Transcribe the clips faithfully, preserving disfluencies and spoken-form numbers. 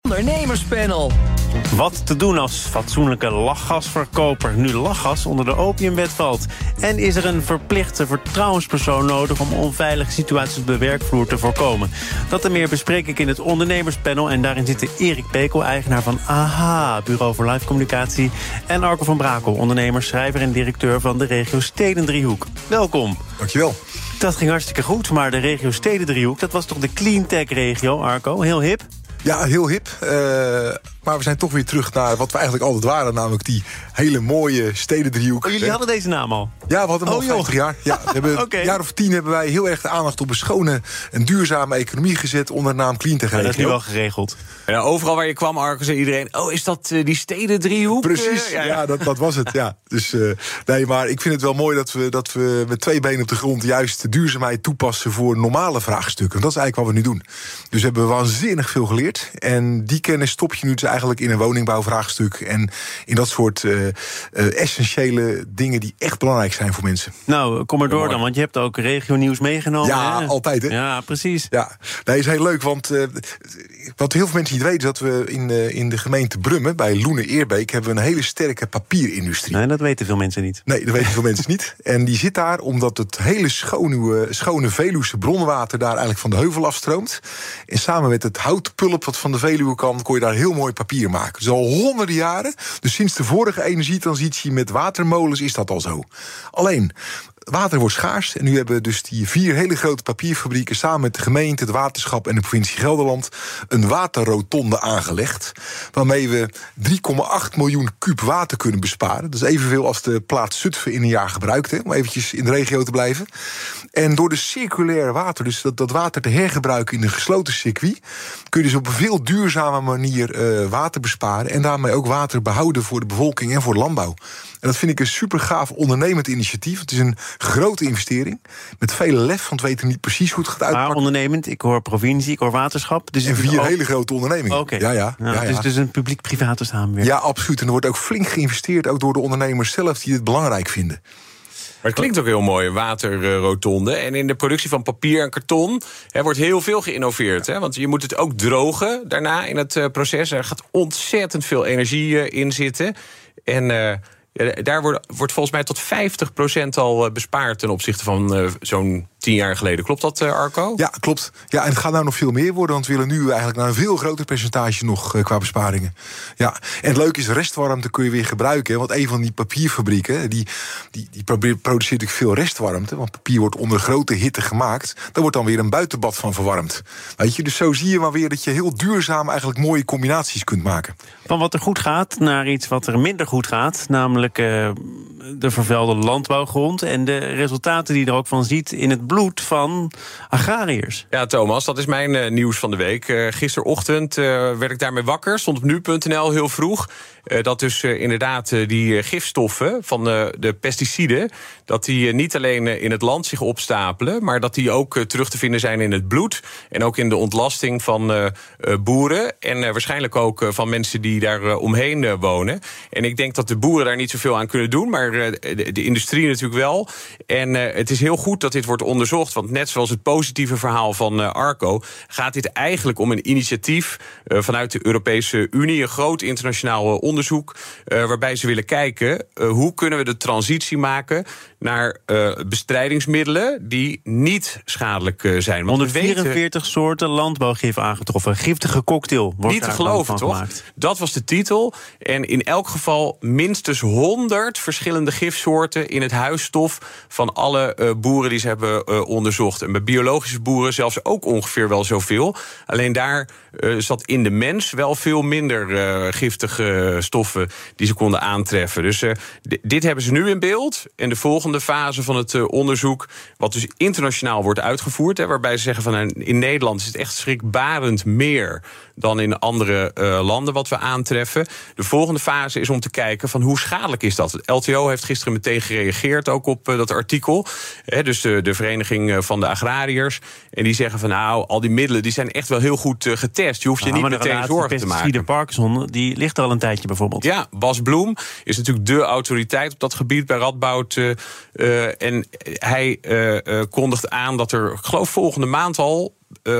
Ondernemerspanel. Wat te doen als fatsoenlijke lachgasverkoper nu lachgas onder de opiumwet valt? En is er een verplichte vertrouwenspersoon nodig om onveilige situaties op de werkvloer te voorkomen? Dat en meer bespreek ik in het ondernemerspanel. En daarin zitten Erik Pekel, eigenaar van AHA, Bureau voor Live Communicatie, en Arco van Brakel, ondernemer, schrijver en directeur van de regio Stedendriehoek. Welkom. Dankjewel. Dat ging hartstikke goed, maar de regio Stedendriehoek, dat was toch de cleantech-regio, Arco? Heel hip? Ja, heel hip. Uh, maar we zijn toch weer terug naar wat we eigenlijk altijd waren. Namelijk die hele mooie stedendriehoek. Oh, jullie hadden deze naam al? Ja, we hadden hem oh, al vijftig jaar. Ja, we hebben okay. Een jaar of tien hebben wij heel erg de aandacht op een schone en duurzame economie gezet onder de naam Cleantech. Ja, dat is nu wel geregeld. Ja, overal waar je kwam, Arco, zei iedereen, oh, is dat uh, die stedendriehoek? Precies, ja, ja. ja dat, dat was het. Ja. Dus uh, nee, maar ik vind het wel mooi dat we, dat we met twee benen op de grond juist de duurzaamheid toepassen voor normale vraagstukken. Dat is eigenlijk wat we nu doen. Dus we hebben waanzinnig veel geleerd. En die kennis stop je nu dus eigenlijk in een woningbouwvraagstuk en in dat soort uh, uh, essentiële dingen die echt belangrijk zijn voor mensen. Nou, kom maar door dan, want je hebt ook regionieuws meegenomen. Ja, hè? altijd, hè? Ja, precies. Ja, nee, is heel leuk, want uh, wat heel veel mensen niet weten is dat we in, uh, in de gemeente Brummen, bij Loenen-Eerbeek, hebben we een hele sterke papierindustrie. Nee, dat weten veel mensen niet. Nee, dat weten veel mensen niet. En die zit daar omdat het hele schone, schone Veluwse bronwater daar eigenlijk van de heuvel afstroomt. En samen met het houtpulp wat van de Veluwe kan, kon je daar heel mooi papier maken. Dus al honderden jaren, dus sinds de vorige energietransitie met watermolens is dat al zo. Alleen, water wordt schaars en nu hebben dus die vier hele grote papierfabrieken samen met de gemeente, het waterschap en de provincie Gelderland een waterrotonde aangelegd, waarmee we drie komma acht miljoen kuub water kunnen besparen. Dat is evenveel als de plaats Zutphen in een jaar gebruikt, hè, om eventjes in de regio te blijven. En door de circulaire water, dus dat, dat water te hergebruiken in een gesloten circuit, kun je dus op een veel duurzame manier uh, water besparen en daarmee ook water behouden voor de bevolking en voor de landbouw. En dat vind ik een super gaaf ondernemend initiatief. Het is een grote investering met vele lef, want we weten niet precies hoe het gaat uitpakken. Maar ondernemend, ik hoor provincie, ik hoor waterschap. Dus en vier ook hele grote ondernemingen. Oké. Okay. Ja, ja, ja, ja, ja. Dus, dus een publiek-private samenwerking. Ja, absoluut. En er wordt ook flink geïnvesteerd, ook door de ondernemers zelf die het belangrijk vinden. Maar het klinkt ook heel mooi, waterrotonde. En in de productie van papier en karton hè, wordt heel veel geïnnoveerd. Hè? Want je moet het ook drogen daarna in het uh, proces. Er gaat ontzettend veel energie uh, in zitten. En uh, ja, daar wordt, wordt volgens mij tot vijftig procent al uh, bespaard ten opzichte van uh, zo'n tien jaar geleden. Klopt dat, uh, Arco? Ja, klopt. Ja, en het gaat nou nog veel meer worden, want we willen nu eigenlijk naar een veel groter percentage nog uh, qua besparingen. Ja, en het leuke is, restwarmte kun je weer gebruiken. Hè, want een van die papierfabrieken, die, die, die produceert natuurlijk veel restwarmte, want papier wordt onder grote hitte gemaakt. Daar wordt dan weer een buitenbad van verwarmd. Weet je, dus zo zie je maar weer dat je heel duurzaam eigenlijk mooie combinaties kunt maken. Van wat er goed gaat naar iets wat er minder goed gaat, namelijk uh, de vervuilde landbouwgrond en de resultaten die je er ook van ziet in het bloed van agrariërs. Ja, Thomas, dat is mijn uh, nieuws van de week. Uh, gisterochtend uh, werd ik daarmee wakker, stond op nu punt n l heel vroeg. Uh, dat dus uh, inderdaad uh, die uh, gifstoffen van uh, de pesticiden, dat die uh, niet alleen uh, in het land zich opstapelen, maar dat die ook uh, terug te vinden zijn in het bloed en ook in de ontlasting van uh, uh, boeren en uh, waarschijnlijk ook uh, van mensen die daar uh, omheen uh, wonen. En ik denk dat de boeren daar niet zoveel aan kunnen doen, maar uh, de, de industrie natuurlijk wel. En uh, het is heel goed dat dit wordt onderzocht, want net zoals het positieve verhaal van uh, Arco gaat dit eigenlijk om een initiatief uh, vanuit de Europese Unie, een groot internationaal uh, onderzoek, Uh, waarbij ze willen kijken uh, hoe kunnen we de transitie maken naar uh, bestrijdingsmiddelen die niet schadelijk uh, zijn. Want honderdvierenveertig we weten, soorten landbouwgif aangetroffen. Giftige cocktail wordt niet te daar geloven, van toch? Gemaakt. Dat was de titel. En in elk geval minstens honderd verschillende gifsoorten in het huisstof van alle uh, boeren die ze hebben uh, onderzocht. En bij biologische boeren zelfs ook ongeveer wel zoveel. Alleen daar uh, zat in de mens wel veel minder uh, giftige uh, stoffen die ze konden aantreffen. Dus uh, d- dit hebben ze nu in beeld. En de volgende fase van het uh, onderzoek, wat dus internationaal wordt uitgevoerd, hè, waarbij ze zeggen van uh, in Nederland is het echt schrikbarend meer dan in andere uh, landen wat we aantreffen. De volgende fase is om te kijken van hoe schadelijk is dat. Het L T O heeft gisteren meteen gereageerd ook op uh, dat artikel. Hè, dus de, de Vereniging van de Agrariërs. En die zeggen van nou, al die middelen die zijn echt wel heel goed uh, getest. Je hoeft je nou, niet meteen zorgen te maken. De Parkinson, die ligt er al een tijdje bijvoorbeeld. Ja, Bas Bloem is natuurlijk de autoriteit op dat gebied bij Radboud. Uh, uh, en hij uh, uh, kondigt aan dat er, ik geloof volgende maand al Uh,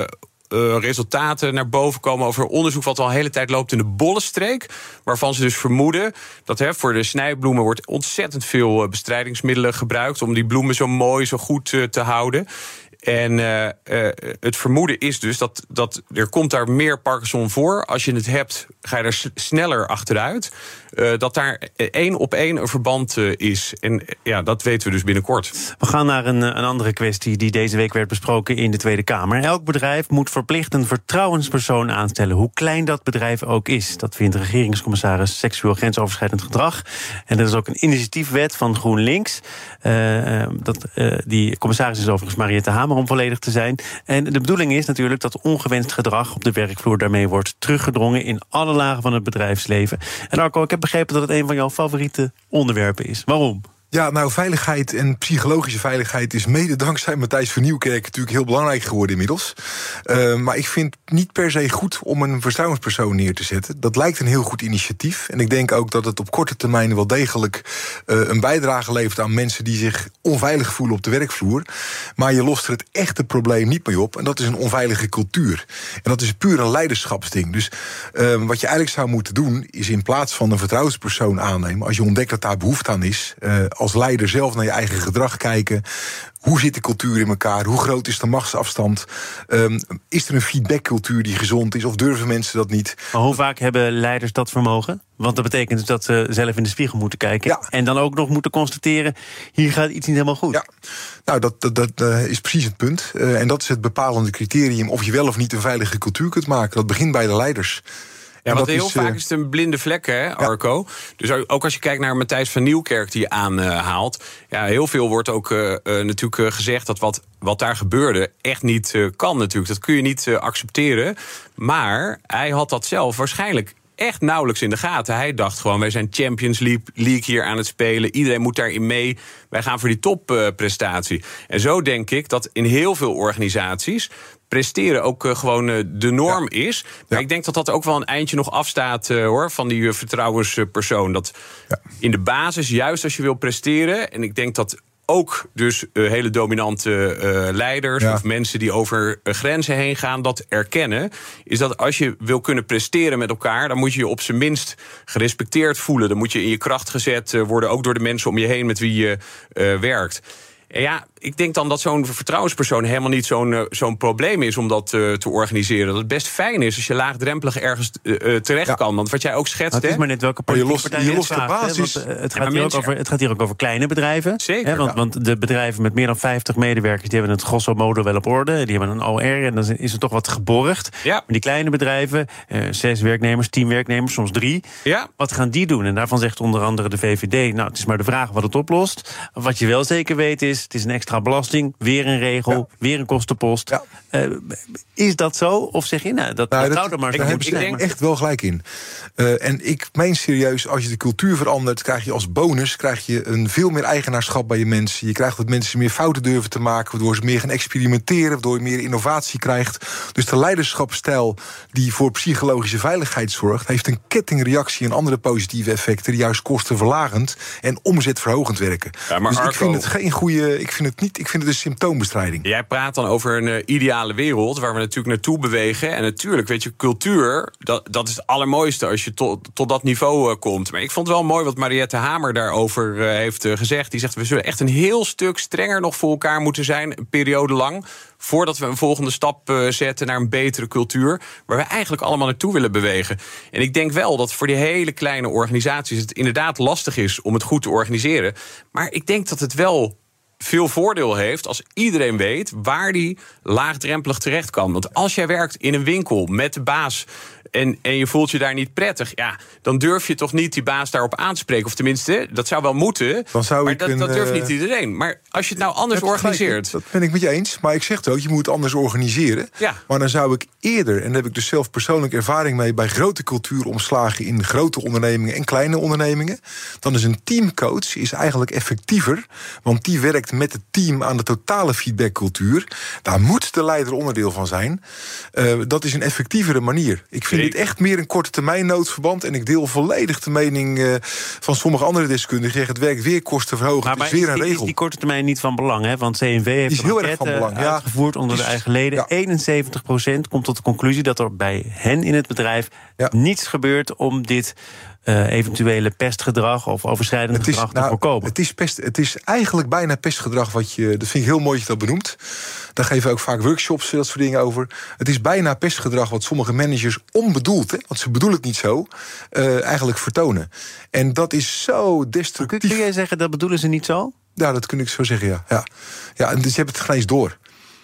uh, resultaten naar boven komen over onderzoek wat al een hele tijd loopt in de Bollenstreek. Waarvan ze dus vermoeden dat hè, voor de snijbloemen wordt ontzettend veel bestrijdingsmiddelen gebruikt om die bloemen zo mooi, zo goed uh, te houden. En uh, uh, het vermoeden is dus dat, dat er komt daar meer Parkinson voor. Als je het hebt, ga je er s- sneller achteruit. Uh, dat daar één op één een verband uh, is. En ja, dat weten we dus binnenkort. We gaan naar een, een andere kwestie die deze week werd besproken in de Tweede Kamer. Elk bedrijf moet verplicht een vertrouwenspersoon aanstellen, hoe klein dat bedrijf ook is. Dat vindt de regeringscommissaris seksueel grensoverschrijdend gedrag. En er is ook een initiatiefwet van GroenLinks. Uh, dat, uh, die commissaris is overigens Mariette Hamer, om volledig te zijn. En de bedoeling is natuurlijk dat ongewenst gedrag op de werkvloer daarmee wordt teruggedrongen in alle lagen van het bedrijfsleven. En Arco, ik heb begrepen dat het een van jouw favoriete onderwerpen is. Waarom? Ja, nou, veiligheid en psychologische veiligheid is mede dankzij Matthijs van Nieuwkerk natuurlijk heel belangrijk geworden inmiddels. Uh, maar ik vind het niet per se goed om een vertrouwenspersoon neer te zetten. Dat lijkt een heel goed initiatief. En ik denk ook dat het op korte termijn wel degelijk uh, een bijdrage levert aan mensen die zich onveilig voelen op de werkvloer. Maar je lost er het echte probleem niet mee op. En dat is een onveilige cultuur. En dat is puur een leiderschapsding. Dus uh, wat je eigenlijk zou moeten doen, is in plaats van een vertrouwenspersoon aannemen, als je ontdekt dat daar behoefte aan is, Uh, als leider zelf naar je eigen gedrag kijken. Hoe zit de cultuur in elkaar? Hoe groot is de machtsafstand? Um, is er een feedbackcultuur die gezond is? Of durven mensen dat niet? Maar hoe vaak hebben leiders dat vermogen? Want dat betekent dus dat ze zelf in de spiegel moeten kijken. Ja. En dan ook nog moeten constateren, hier gaat iets niet helemaal goed. Ja, nou, dat, dat, dat uh, is precies het punt. Uh, en dat is het bepalende criterium of je wel of niet een veilige cultuur kunt maken. Dat begint bij de leiders. Ja, want heel is, vaak uh, is het een blinde vlek, hè, Arco? Ja. Dus ook als je kijkt naar Matthijs van Nieuwkerk die je aanhaalt. Ja, heel veel wordt ook uh, uh, natuurlijk uh, gezegd dat wat, wat daar gebeurde echt niet uh, kan natuurlijk. Dat kun je niet uh, accepteren. Maar hij had dat zelf waarschijnlijk echt nauwelijks in de gaten. Hij dacht gewoon, wij zijn Champions League hier aan het spelen. Iedereen moet daarin mee. Wij gaan voor die topprestatie. Uh, en zo denk ik dat in heel veel organisaties presteren ook uh, gewoon uh, de norm ja. is. Maar ja. ik denk dat dat ook wel een eindje nog afstaat uh, hoor, van die uh, vertrouwenspersoon. Dat ja. in de basis, juist als je wil presteren, en ik denk dat ook dus uh, hele dominante uh, leiders ja. of mensen die over uh, grenzen heen gaan dat erkennen, is dat als je wil kunnen presteren met elkaar, dan moet je je op zijn minst gerespecteerd voelen. Dan moet je in je kracht gezet uh, worden, ook door de mensen om je heen met wie je uh, werkt. En ja, ik denk dan dat zo'n vertrouwenspersoon helemaal niet zo'n, uh, zo'n probleem is om dat uh, te organiseren. Dat het best fijn is als je laagdrempelig ergens uh, terecht ja. kan. Want wat jij ook schetst, het is hè? maar net welke politieke partij je lost de basis. Hè, want, uh, het, gaat ja, hier ook over, het gaat hier ook over kleine bedrijven. Zeker. Hè, want, ja. want de bedrijven met meer dan vijftig medewerkers, die hebben het grosso modo wel op orde. Die hebben een O R en dan is er toch wat geborgd. Ja. Maar die kleine bedrijven, uh, zes werknemers, tien werknemers, soms drie. Ja. Wat gaan die doen? En daarvan zegt onder andere de V V D, nou, het is maar de vraag wat het oplost. Wat je wel zeker weet is, het is een extra belasting, weer een regel, ja. weer een kostenpost. Ja. Uh, is dat zo? Of zeg je, nou, dat, nou, dat zou er maar zo Daar hebben ze echt wel gelijk in. Uh, en ik meen serieus, als je de cultuur verandert, krijg je als bonus krijg je een veel meer eigenaarschap bij je mensen. Je krijgt dat mensen meer fouten durven te maken, waardoor ze meer gaan experimenteren, waardoor je meer innovatie krijgt. Dus de leiderschapsstijl die voor psychologische veiligheid zorgt, heeft een kettingreactie en andere positieve effecten die juist kostenverlagend en omzetverhogend werken. Ja, maar dus Arco, ik vind het geen goede, ik vind het niet, ik vind het een symptoombestrijding. Jij praat dan over een uh, ideale wereld waar we natuurlijk naartoe bewegen. En natuurlijk, weet je, cultuur, dat, dat is het allermooiste als je tot, tot dat niveau uh, komt. Maar ik vond het wel mooi wat Mariette Hamer daarover uh, heeft uh, gezegd. Die zegt, we zullen echt een heel stuk strenger nog voor elkaar moeten zijn, een periode lang, voordat we een volgende stap uh, zetten naar een betere cultuur, waar we eigenlijk allemaal naartoe willen bewegen. En ik denk wel dat voor die hele kleine organisaties het inderdaad lastig is om het goed te organiseren. Maar ik denk dat het wel veel voordeel heeft als iedereen weet waar die laagdrempelig terecht kan. Want als jij werkt in een winkel met de baas En, en je voelt je daar niet prettig, ja, dan durf je toch niet die baas daarop aan te spreken. Of tenminste, dat zou wel moeten, dan zou maar ik dat, een, dat durft niet iedereen. Maar als je het nou anders organiseert... Dat ben ik met je eens, maar ik zeg het ook, je moet het anders organiseren. Ja. Maar dan zou ik eerder, en daar heb ik dus zelf persoonlijk ervaring mee, bij grote cultuuromslagen in grote ondernemingen en kleine ondernemingen, dan is een teamcoach is eigenlijk effectiever, want die werkt met het team aan de totale feedbackcultuur. Daar moet de leider onderdeel van zijn. Uh, dat is een effectievere manier. Ik vind vind dit echt meer een korte termijn noodverband. En ik deel volledig de mening uh, van sommige andere deskundigen. Die zeggen, het werkt weer kosten verhogen. Het is weer is een die, regel. Is die korte termijn niet van belang? Hè? Want C N V heeft is een heel erg van belang, ja. uitgevoerd onder is, de eigen leden. Ja. eenenzeventig procent komt tot de conclusie dat er bij hen in het bedrijf ja. niets gebeurt om dit Uh, eventuele pestgedrag of overschrijdend het is, gedrag te nou, voorkomen. Het is, pest, het is eigenlijk bijna pestgedrag wat je... Dat vind ik heel mooi dat je dat benoemt. Daar geven we ook vaak workshops, dat soort dingen over. Het is bijna pestgedrag wat sommige managers onbedoeld, hè, want ze bedoelen het niet zo, uh, eigenlijk vertonen. En dat is zo destructief. Kun, kun jij zeggen, dat bedoelen ze niet zo? Ja, dat kun ik zo zeggen, ja. ja. ja dus je hebt het geen eens door.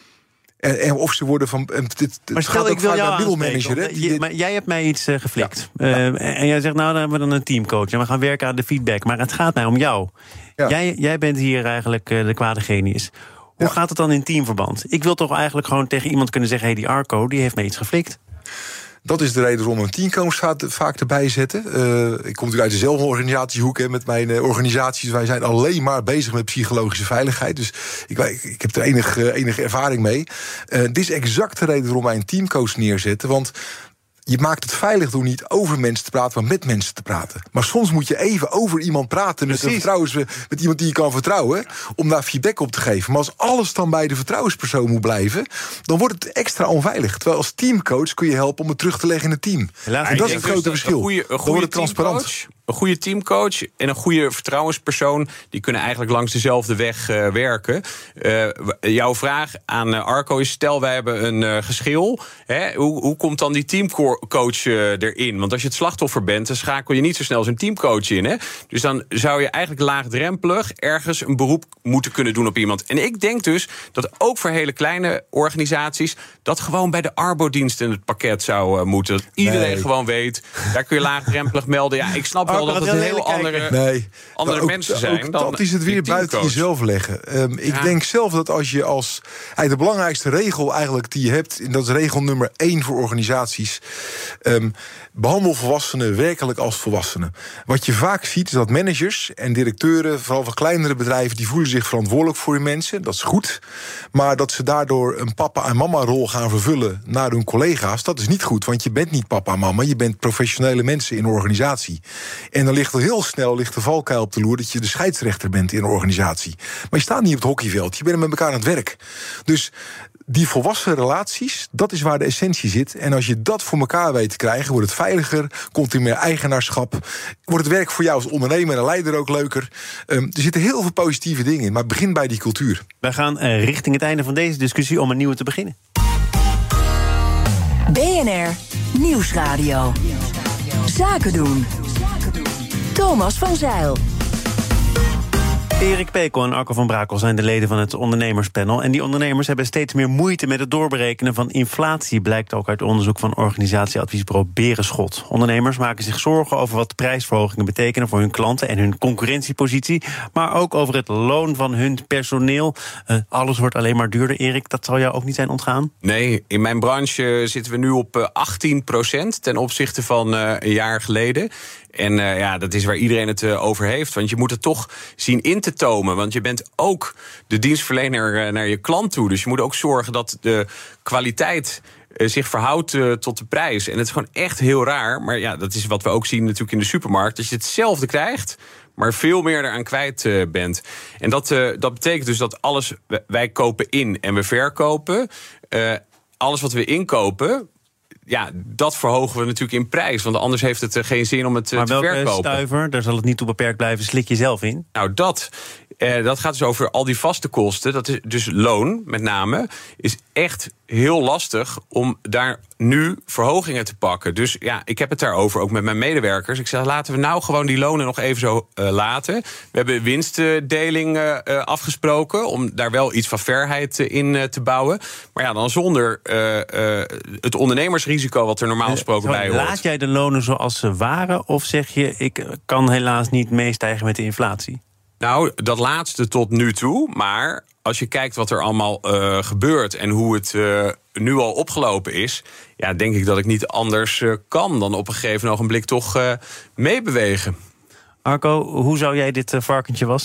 En, en of ze worden van... En dit, maar stel, ik wil jou middelmanager, hè? Je, maar jij hebt mij iets uh, geflikt. Ja. Uh, ja. En jij zegt, nou, dan hebben we dan een teamcoach. En we gaan werken aan de feedback. Maar het gaat mij om jou. Ja. Jij, jij bent hier eigenlijk uh, de kwade genius. Hoe ja. gaat het dan in teamverband? Ik wil toch eigenlijk gewoon tegen iemand kunnen zeggen, hé, hey, die Arco, die heeft mij iets geflikt. Dat is de reden waarom we een teamcoach vaak erbij zetten. Uh, ik kom natuurlijk uit dezelfde organisatiehoek hè, met mijn uh, organisaties. Wij zijn alleen maar bezig met psychologische veiligheid. Dus ik, ik heb er enige, uh, enige ervaring mee. Uh, dit is exact de reden waarom wij een teamcoach neerzetten. Want je maakt het veilig door niet over mensen te praten, maar met mensen te praten. Maar soms moet je even over iemand praten met, een vertrouwens, met iemand die je kan vertrouwen, om daar feedback op te geven. Maar als alles dan bij de vertrouwenspersoon moet blijven, dan wordt het extra onveilig. Terwijl als teamcoach kun je helpen om het terug te leggen in het team. Helaas, en dat is het grote dus verschil. Een goede, een goede transparant. Een goede teamcoach en een goede vertrouwenspersoon, die kunnen eigenlijk langs dezelfde weg uh, werken. Uh, jouw vraag aan uh, Arco is, stel wij hebben een uh, geschil. Hè, hoe, hoe komt dan die teamcoach uh, erin? Want als je het slachtoffer bent, dan schakel je niet zo snel zo'n teamcoach in. Hè? Dus dan zou je eigenlijk laagdrempelig ergens een beroep moeten kunnen doen op iemand. En ik denk dus dat ook voor hele kleine organisaties dat gewoon bij de Arbodienst in het pakket zou uh, moeten. Dat iedereen nee. gewoon weet, daar kun je laagdrempelig melden. Ja, ik snap wel dat het heel andere, nee, andere ook, mensen zijn. Ook dan dat is het weer buiten jezelf leggen. Um, ik ja. denk zelf dat als je als... Hey, de belangrijkste regel eigenlijk die je hebt, en dat is regel nummer één voor organisaties. Um, behandel volwassenen werkelijk als volwassenen. Wat je vaak ziet is dat managers en directeuren, vooral van kleinere bedrijven, die voelen zich verantwoordelijk voor hun mensen. Dat is goed. Maar dat ze daardoor een papa- en mama-rol gaan vervullen naar hun collega's, dat is niet goed. Want je bent niet papa en mama, je bent professionele mensen in een organisatie. En dan ligt er heel snel ligt de valkuil op de loer dat je de scheidsrechter bent in een organisatie. Maar je staat niet op het hockeyveld, je bent met elkaar aan het werk. Dus die volwassen relaties, dat is waar de essentie zit. En als je dat voor elkaar weet te krijgen, wordt het veiliger, komt er meer eigenaarschap, wordt het werk voor jou als ondernemer en leider ook leuker. Um, er zitten heel veel positieve dingen in, maar begin bij die cultuur. Wij gaan uh, richting het einde van deze discussie om een nieuwe te beginnen. B N R Nieuwsradio. Zaken doen. Thomas van Zijl. Erik Pekel en Arco van Brakel zijn de leden van het ondernemerspanel. En die ondernemers hebben steeds meer moeite met het doorberekenen van inflatie, blijkt ook uit onderzoek van organisatieadviesbureau Berenschot. Ondernemers maken zich zorgen over wat prijsverhogingen betekenen voor hun klanten en hun concurrentiepositie, maar ook over het loon van hun personeel. Uh, alles wordt alleen maar duurder, Erik. Dat zal jou ook niet zijn ontgaan? Nee, in mijn branche zitten we nu op uh, achttien procent ten opzichte van uh, een jaar geleden. En uh, ja, dat is waar iedereen het uh, over heeft. Want je moet het toch zien in te tomen. Want je bent ook de dienstverlener uh, naar je klant toe. Dus je moet ook zorgen dat de kwaliteit uh, zich verhoudt uh, tot de prijs. En het is gewoon echt heel raar. Maar ja, dat is wat we ook zien natuurlijk in de supermarkt. Dat je hetzelfde krijgt, maar veel meer eraan kwijt uh, bent. En dat, uh, dat betekent dus dat alles, wij kopen in en we verkopen. Uh, alles wat we inkopen, ja, dat verhogen we natuurlijk in prijs. Want anders heeft het geen zin om het maar te verkopen. Maar welke stuiver, daar zal het niet toe beperkt blijven, slik je zelf in? Nou, dat, eh, dat gaat dus over al die vaste kosten. Dat is dus loon, met name, is echt heel lastig om daar nu verhogingen te pakken. Dus ja, ik heb het daarover ook met mijn medewerkers. Ik zeg, laten we nou gewoon die lonen nog even zo uh, laten. We hebben winstdeling uh, afgesproken om daar wel iets van fairheid in uh, te bouwen. Maar ja, dan zonder uh, uh, het ondernemersrisico wat er normaal gesproken uh, bij hoort. Laat jij de lonen zoals ze waren, of zeg je, ik kan helaas niet meestijgen met de inflatie? Nou, dat laatste tot nu toe, maar als je kijkt wat er allemaal uh, gebeurt en hoe het uh, nu al opgelopen is, ja, denk ik dat ik niet anders uh, kan dan op een gegeven ogenblik toch uh, meebewegen. Arco, hoe zou jij dit uh, varkentje wassen?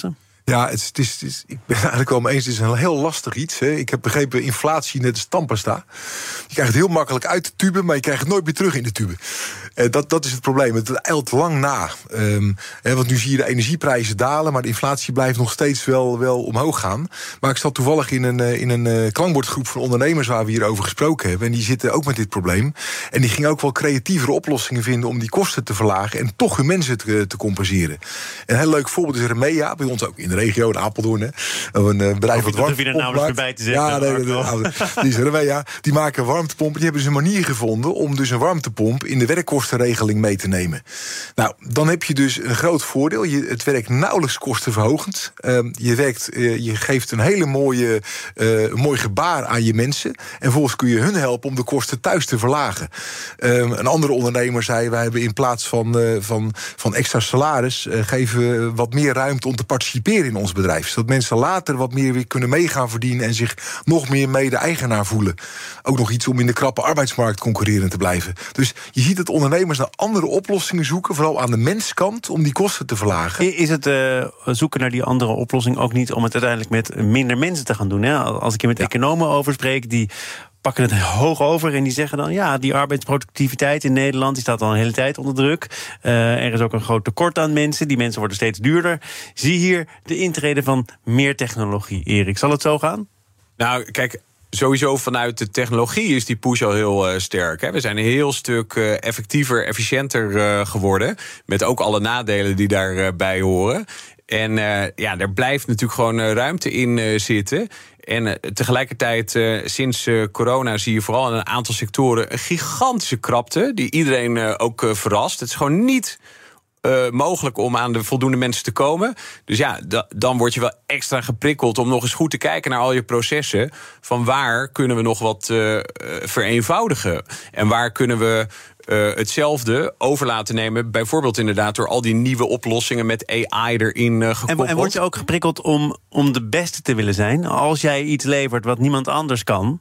Ja, het is, het is, het is, ik ben eigenlijk wel mee eens. Het is een heel lastig iets. Hè. Ik heb begrepen, inflatie net als tandpasta. Je krijgt het heel makkelijk uit de tube, maar je krijgt het nooit meer terug in de tube. Uh, dat, dat is het probleem. Het eilt lang na. Um, hè, want nu zie je de energieprijzen dalen, maar de inflatie blijft nog steeds wel, wel omhoog gaan. Maar ik zat toevallig in een, in een uh, klankbordgroep van ondernemers waar we hierover gesproken hebben. En die zitten ook met dit probleem. En die gingen ook wel creatievere oplossingen vinden om die kosten te verlagen en toch hun mensen te, te compenseren. Een heel leuk voorbeeld is Remea, bij ons ook in de regio, in Apeldoorn. Hè. Een uh, bedrijf wat warmtepompen maakt. Bij te zeggen, ja, nee, nee, nee, die is Remea. Die maken warmtepompen. Die hebben dus een manier gevonden om dus een warmtepomp in de werkkostenregeling mee te nemen. Nou, dan heb je dus een groot voordeel. Je, het werkt nauwelijks kostenverhogend. Uh, je, werkt, uh, je geeft een hele mooie, uh, mooi gebaar aan je mensen. En vervolgens kun je hun helpen om de kosten thuis te verlagen. Uh, een andere ondernemer zei, wij hebben in plaats van, uh, van, van extra salaris, uh, geven we wat meer ruimte om te participeren in ons bedrijf. Zodat mensen later wat meer weer kunnen mee gaan verdienen en zich nog meer mede-eigenaar voelen. Ook nog iets om in de krappe arbeidsmarkt concurrerend te blijven. Dus je ziet dat ondernemers naar andere oplossingen zoeken, vooral aan de menskant, om die kosten te verlagen. Is het uh, zoeken naar die andere oplossing ook niet om het uiteindelijk met minder mensen te gaan doen? Hè? Als ik hier met ja. economen over spreek, die pakken het hoog over en die zeggen dan, ja, die arbeidsproductiviteit in Nederland die staat al een hele tijd onder druk. Uh, er is ook een groot tekort aan mensen. Die mensen worden steeds duurder. Zie hier de intrede van meer technologie. Erik, zal het zo gaan? Nou, kijk, sowieso vanuit de technologie is die push al heel uh, sterk. Hè. We zijn een heel stuk uh, effectiever, efficiënter uh, geworden. Met ook alle nadelen die daarbij uh, horen. En uh, ja, er blijft natuurlijk gewoon uh, ruimte in uh, zitten. En uh, tegelijkertijd, uh, sinds uh, corona zie je vooral in een aantal sectoren een gigantische krapte, die iedereen uh, ook uh, verrast. Het is gewoon niet Uh, mogelijk om aan de voldoende mensen te komen. Dus ja, da- dan word je wel extra geprikkeld om nog eens goed te kijken naar al je processen. Van waar kunnen we nog wat uh, uh, vereenvoudigen? En waar kunnen we uh, hetzelfde over laten nemen? Bijvoorbeeld inderdaad door al die nieuwe oplossingen met A I erin uh, gekoppeld. En, en word je ook geprikkeld om, om de beste te willen zijn? Als jij iets levert wat niemand anders kan,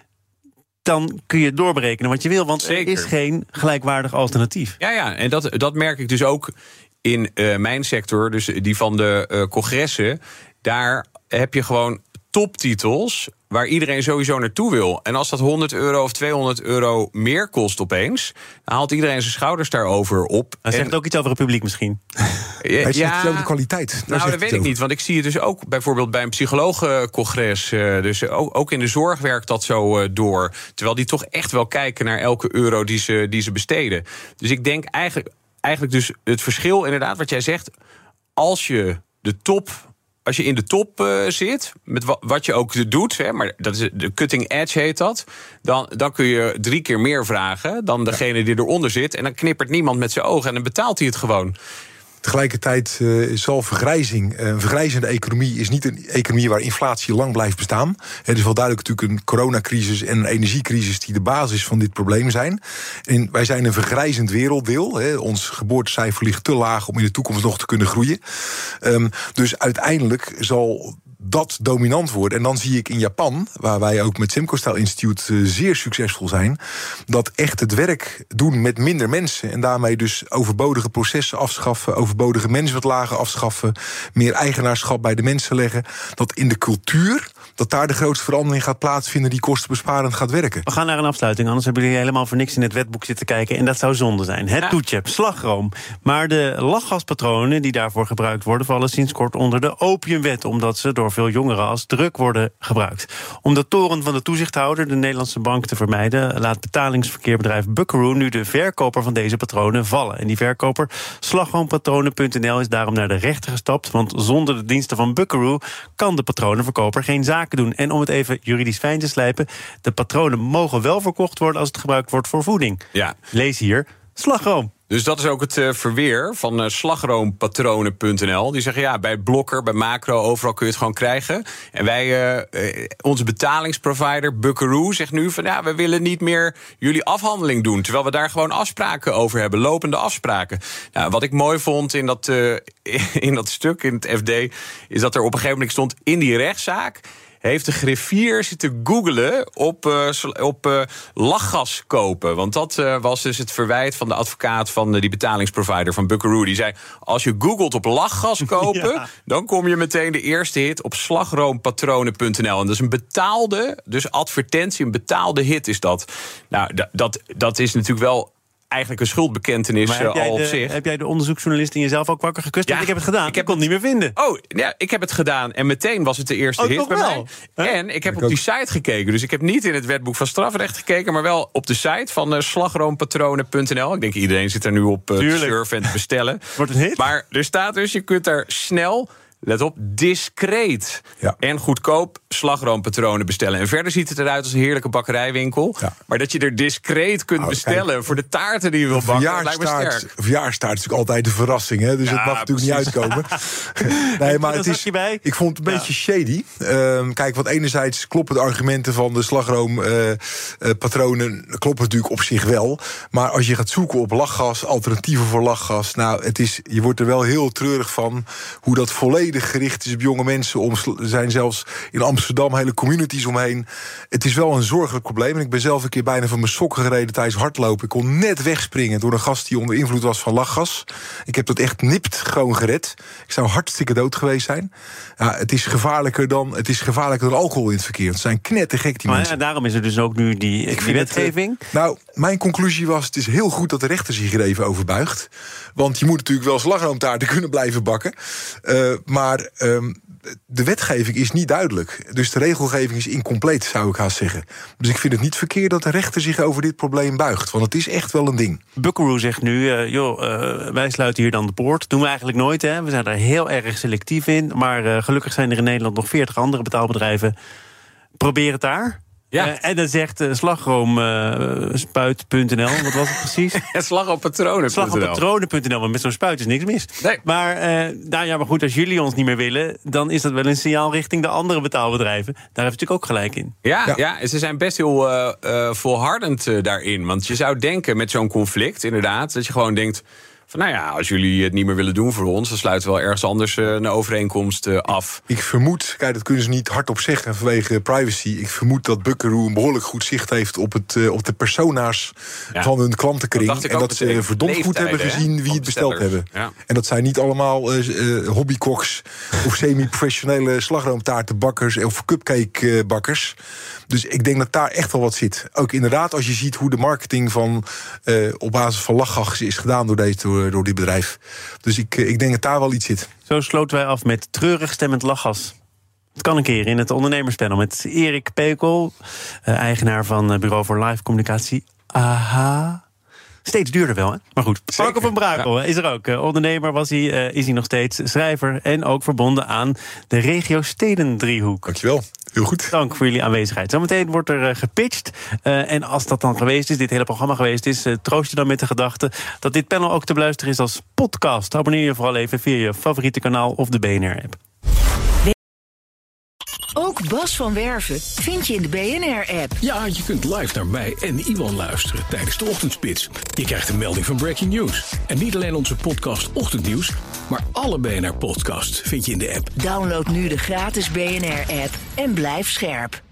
dan kun je doorberekenen wat je wil, want Zeker. Er is geen gelijkwaardig alternatief. Ja, ja, en dat, dat merk ik dus ook in uh, mijn sector, dus die van de uh, congressen. Daar heb je gewoon toptitels waar iedereen sowieso naartoe wil. En als dat honderd euro of tweehonderd euro meer kost opeens, dan haalt iedereen zijn schouders daarover op. Dat zegt en ook iets over het publiek misschien. Ja, Hij zegt over de kwaliteit. Daar nou, dat weet ik niet, want ik zie het dus ook bijvoorbeeld bij een psychologencongres. Uh, dus ook, ook in de zorg werkt dat zo uh, door. Terwijl die toch echt wel kijken naar elke euro die ze, die ze besteden. Dus ik denk eigenlijk, eigenlijk dus het verschil inderdaad wat jij zegt, als je de top Als je in de top uh, zit, met wa- wat je ook doet, hè, maar dat is de cutting edge heet dat, dan, dan kun je drie keer meer vragen dan degene die eronder zit. En dan knippert niemand met zijn ogen en dan betaalt hij het gewoon. Tegelijkertijd uh, zal vergrijzing, uh, een vergrijzende economie is niet een economie waar inflatie lang blijft bestaan. Het is wel duidelijk natuurlijk een coronacrisis en een energiecrisis die de basis van dit probleem zijn. En wij zijn een vergrijzend werelddeel. Hè. Ons geboortecijfer ligt te laag om in de toekomst nog te kunnen groeien. Um, dus uiteindelijk zal dat dominant worden. En dan zie ik in Japan, waar wij ook met Semco Style Institute uh, zeer succesvol zijn, dat echt het werk doen met minder mensen en daarmee dus overbodige processen afschaffen, overbodige mensen wat lager afschaffen, meer eigenaarschap bij de mensen leggen, dat in de cultuur, dat daar de grootste verandering gaat plaatsvinden die kostenbesparend gaat werken. We gaan naar een afsluiting, anders hebben jullie helemaal voor niks in het wetboek zitten kijken en dat zou zonde zijn. Het ja. toetje, slagroom. Maar de lachgaspatronen die daarvoor gebruikt worden vallen sinds kort onder de opiumwet, omdat ze door veel jongeren als druk worden gebruikt. Om de toren van de toezichthouder, de Nederlandse bank, te vermijden, laat betalingsverkeerbedrijf Buckaroo nu de verkoper van deze patronen vallen. En die verkoper, slagroompatronen punt n l, is daarom naar de rechter gestapt, want zonder de diensten van Buckaroo kan de patronenverkoper geen zaken doen. En om het even juridisch fijn te slijpen, de patronen mogen wel verkocht worden als het gebruikt wordt voor voeding. Ja. Lees hier slagroom. Dus dat is ook het uh, verweer van uh, slagroompatronen punt n l. Die zeggen ja, bij Blokker, bij Macro, overal kun je het gewoon krijgen. En wij, uh, uh, onze betalingsprovider Buckaroo zegt nu van ja, we willen niet meer jullie afhandeling doen, terwijl we daar gewoon afspraken over hebben, lopende afspraken. Nou, wat ik mooi vond in dat, uh, in dat stuk, in het F D, is dat er op een gegeven moment stond in die rechtszaak heeft de griffier zitten googlen op, uh, op uh, lachgas kopen. Want dat uh, was dus het verwijt van de advocaat van uh, die betalingsprovider van Buckaroo. Die zei, als je googelt op lachgas kopen, ja. dan kom je meteen de eerste hit op slagroompatronen punt n l. En dat is een betaalde, dus advertentie, een betaalde hit is dat. Nou, d- dat, dat is natuurlijk wel eigenlijk een schuldbekentenis uh, al op de, zich. Heb jij de onderzoeksjournalist in jezelf ook wakker gekust? Ja, want ik heb het gedaan. Ik heb het niet meer vinden. Oh, ja, ik heb het gedaan. En meteen was het de eerste oh, hit bij wel? mij. Huh? En ik heb ik op ook. die site gekeken. Dus ik heb niet in het wetboek van strafrecht gekeken, maar wel op de site van uh, slagroompatronen punt n l. Ik denk iedereen zit er nu op uh, te surfen en te bestellen. Wordt een hit. Maar er staat dus, je kunt daar snel, let op, discreet ja. en goedkoop slagroompatronen bestellen. En verder ziet het eruit als een heerlijke bakkerijwinkel. Ja. Maar dat je er discreet kunt oh, bestellen kijk, voor de taarten die je wil bakken, dat lijkt me sterk. Verjaarstaart is natuurlijk altijd een verrassing, hè? Dus ja, het mag natuurlijk niet uitkomen. nee, maar het is, ik vond het een ja. beetje shady. Um, kijk, want enerzijds kloppen de argumenten van de slagroompatronen uh, uh, kloppen natuurlijk op zich wel. Maar als je gaat zoeken op lachgas, alternatieven voor lachgas, nou, het is, je wordt er wel heel treurig van hoe dat volledig gericht is op jonge mensen. Om, er zijn zelfs in Amsterdam hele communities omheen. Het is wel een zorgelijk probleem. En ik ben zelf een keer bijna van mijn sokken gereden tijdens hardlopen. Ik kon net wegspringen door een gast die onder invloed was van lachgas. Ik heb dat echt nipt gewoon gered. Ik zou hartstikke dood geweest zijn. Ja, het is gevaarlijker dan, het is gevaarlijker dan alcohol in het verkeer. Het zijn knettergek die maar mensen. Ja, daarom is er dus ook nu die, ik die wetgeving. Het, nou, mijn conclusie was, het is heel goed dat de rechter zich hier even over buigt. Want je moet natuurlijk wel slagroomtaarten kunnen blijven bakken. Uh, maar um, de wetgeving is niet duidelijk. Dus de regelgeving is incompleet, zou ik haast zeggen. Dus ik vind het niet verkeerd dat de rechter zich over dit probleem buigt. Want het is echt wel een ding. Buckaroo zegt nu, uh, joh, uh, wij sluiten hier dan de poort. Doen we eigenlijk nooit, hè. We zijn daar heel erg selectief in. Maar uh, gelukkig zijn er in Nederland nog veertig andere betaalbedrijven. Probeer het daar. Ja. Uh, en dan zegt uh, slagroompspuit punt n l. Wat was het precies? slagroompatronen punt n l. slagroompatronen punt n l, want met zo'n spuit is niks mis. Nee. Maar, uh, nou ja, maar goed, als jullie ons niet meer willen, dan is dat wel een signaal richting de andere betaalbedrijven. Daar heeft het natuurlijk ook gelijk in. Ja, ja. ja ze zijn best heel uh, uh, volhardend uh, daarin. Want je zou denken met zo'n conflict, inderdaad, dat je gewoon denkt van, nou ja, als jullie het niet meer willen doen voor ons, dan sluiten we wel ergens anders uh, een overeenkomst uh, af. Ik vermoed, kijk, dat kunnen ze niet hardop zeggen vanwege privacy. Ik vermoed dat Buckaroo een behoorlijk goed zicht heeft op, het, uh, op de persona's ja. van hun klantenkring. Dat en dat ze uh, verdomd goed hebben gezien wie het besteld hebben. Ja. En dat zijn niet allemaal uh, uh, hobbykoks of semi-professionele slagroomtaartenbakkers of cupcakebakkers. Dus ik denk dat daar echt wel wat zit. Ook inderdaad, als je ziet hoe de marketing van uh, op basis van lachgas is gedaan door, deze, door, door dit bedrijf. Dus ik, uh, ik denk dat daar wel iets zit. Zo sloten wij af met treurig stemmend lachgas. Het kan een keer in het ondernemerspanel met Erik Pekel, uh, eigenaar van uh, Bureau voor Live Communicatie. Aha. Steeds duurder wel, hè? Maar goed. Marco van Brakel ja. is er ook. Uh, ondernemer was hij, uh, is hij nog steeds schrijver en ook verbonden aan de regio Stedendriehoek. Dankjewel. Heel goed. Dank voor jullie aanwezigheid. Zometeen wordt er uh, gepitcht. Uh, en als dat dan geweest is, dit hele programma geweest is, uh, troost je dan met de gedachte dat dit panel ook te beluisteren is als podcast. Abonneer je vooral even via je favoriete kanaal of de B N R-app. Ook Bas van Werven vind je in de B N R-app. Ja, je kunt live naar mij en Iwan luisteren tijdens de ochtendspits. Je krijgt een melding van Breaking News. En niet alleen onze podcast Ochtendnieuws, maar alle B N R-podcasts vind je in de app. Download nu de gratis B N R-app en blijf scherp.